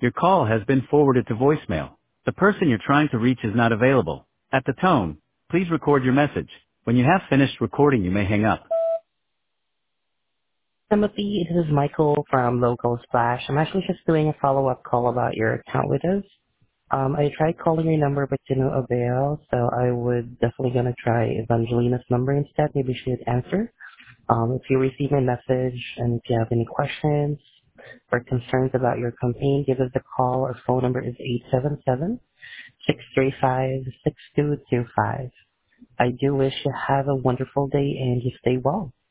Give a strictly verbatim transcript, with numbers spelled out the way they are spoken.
Your call has been forwarded to voicemail. The person you're trying to reach is not available. At the tone, please record your message. When you have finished recording, you may hang up. Timothy, this is Michael from Local Splash. I'm actually just doing a follow-up call about your account with us. Um, I tried calling your number, but to no avail, so I would definitely gonna try Evangelina's number instead. Maybe she would answer. Um, if you receive my message and if you have any questions or concerns about your campaign, give us a call. Our phone number is eight seven seven, six three five, six two two five. I do wish you have a wonderful day and you stay well.